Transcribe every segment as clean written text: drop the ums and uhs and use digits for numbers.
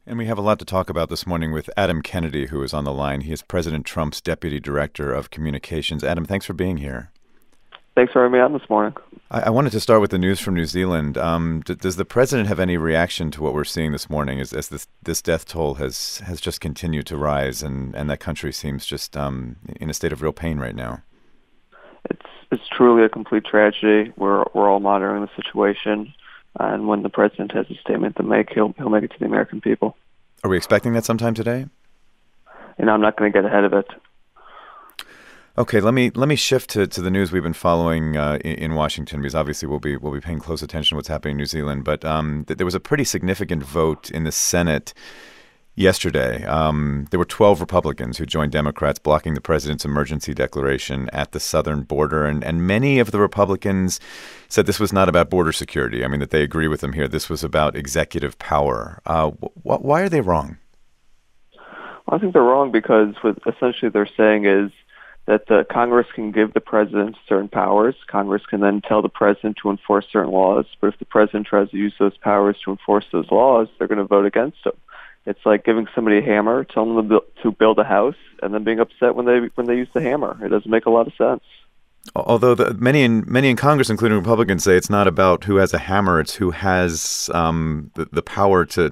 And we have a lot to talk about this morning with Adam Kennedy, who is on the line. He is President Trump's Deputy Director of Communications. Adam, thanks for being here. Thanks for having me on this morning. I wanted to start with the news from New Zealand. Does the president have any reaction to what we're seing this morning as this death toll has just continued to rise and that country seems just in a state of real pain right now? It's truly a complete tragedy. We're all monitoring the situation, and when the president has a statement to make, he'll make it to the American people. Are we expecting that sometime today? And I'm not going to get ahead of it. Okay, let me shift to the news we've been following in Washington, because obviously we'll be paying close attention to what's happening in New Zealand. But there was a pretty significant vote in the Senate yesterday. There were 12 Republicans who joined Democrats blocking the president's emergency declaration at the southern border, and many of the Republicans said this was not about border security. I mean, that they agree with them here. This was about executive power. Why are they wrong? Well, I think they're wrong because what essentially they're saying is that the Congress can give the president certain powers. Congress can then tell the president to enforce certain laws. But if the president tries to use those powers to enforce those laws, they're going to vote against them. It's like giving somebody a hammer, telling them to build a house, and then being upset when they use the hammer. It doesn't make a lot of sense. Although many in Congress, including Republicans, say it's not about who has a hammer; it's who has the power to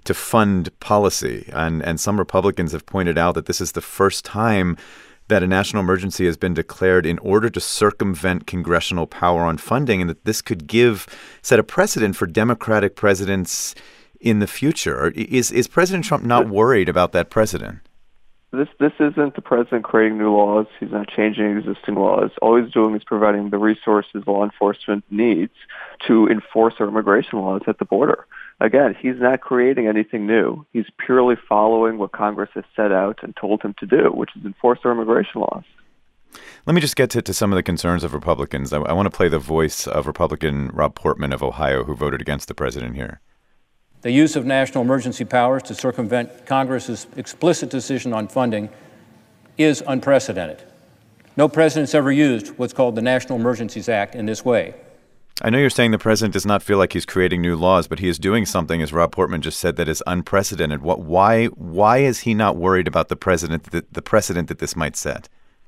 fund policy. And some Republicans have pointed out that this is the first time that a national emergency has been declared in order to circumvent congressional power on funding, and that this could set a precedent for Democratic presidents in the future. Is President Trump not worried about that precedent? This isn't the president creating new laws. He's not changing existing laws. All he's doing is providing the resources law enforcement needs to enforce our immigration laws at the border. Again, he's not creating anything new. He's purely following what Congress has set out and told him to do, which is enforce our immigration laws. Let me just get to some of the concerns of Republicans. I want to play the voice of Republican Rob Portman of Ohio, who voted against the president here. The use of national emergency powers to circumvent Congress's explicit decision on funding is unprecedented. No president's ever used what's called the National Emergencies Act in this way. I know you're saying the president does not feel like he's creating new laws, but he is doing something, as Rob Portman just said, that is unprecedented. Why is he not worried about the precedent that this might set?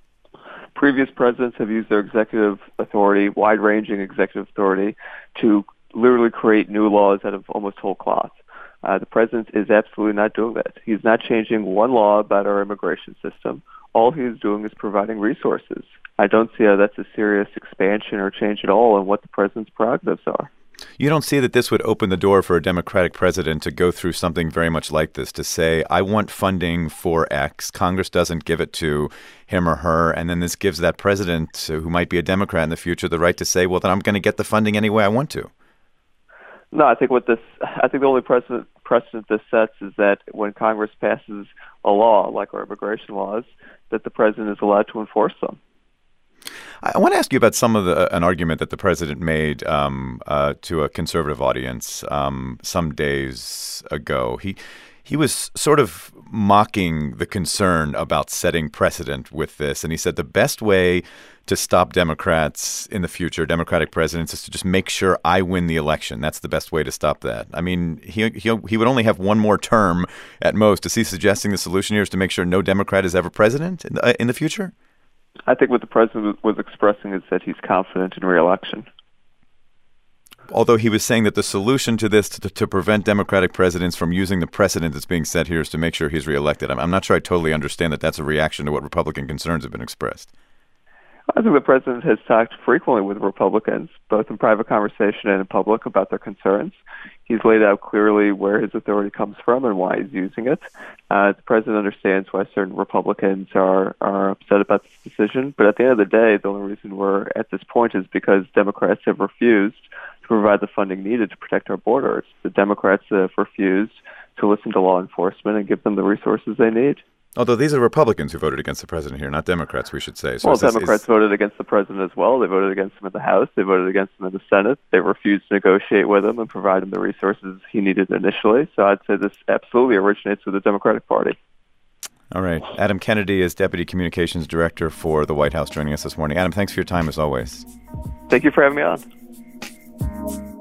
Previous presidents have used their executive authority, wide-ranging executive authority, to literally create new laws out of almost whole cloth. The president is absolutely not doing that. He's not changing one law about our immigration system. All he's doing is providing resources. I don't see how that's a serious expansion or change at all in what the president's prerogatives are. You don't see that this would open the door for a Democratic president to go through something very much like this, to say, I want funding for X, Congress doesn't give it to him or her, and then this gives that president, who might be a Democrat in the future, the right to say, well, then I'm going to get the funding any way I want to. No, I think the only precedent this sets is that when Congress passes a law, like our immigration laws, that the president is allowed to enforce them. I want to ask you about an argument that the president made to a conservative audience some days ago. He was sort of mocking the concern about setting precedent with this, and he said the best way to stop Democrats in the future, Democratic presidents, is to just make sure I win the election. That's the best way to stop that. I mean, he would only have one more term at most. Is he suggesting the solution here is to make sure no Democrat is ever president in the future? I think what the president was expressing is that he's confident in re-election. Although he was saying that the solution to this, to prevent Democratic presidents from using the precedent that's being set here, is to make sure he's reelected. I'm not sure I totally understand that that's a reaction to what Republican concerns have been expressed. I think the president has talked frequently with Republicans, both in private conversation and in public, about their concerns. He's laid out clearly where his authority comes from and why he's using it. The president understands why certain Republicans are upset about this decision. But at the end of the day, the only reason we're at this point is because Democrats have refused to provide the funding needed to protect our borders. The Democrats have refused to listen to law enforcement and give them the resources they need. Although these are Republicans who voted against the president here, not Democrats, we should say. So well, Democrats voted against the president as well. They voted against him in the House. They voted against him in the Senate. They refused to negotiate with him and provide him the resources he needed initially. So I'd say this absolutely originates with the Democratic Party. All right. Adam Kennedy is Deputy Communications Director for the White House, joining us this morning. Adam, thanks for your time as always. Thank you for having me on.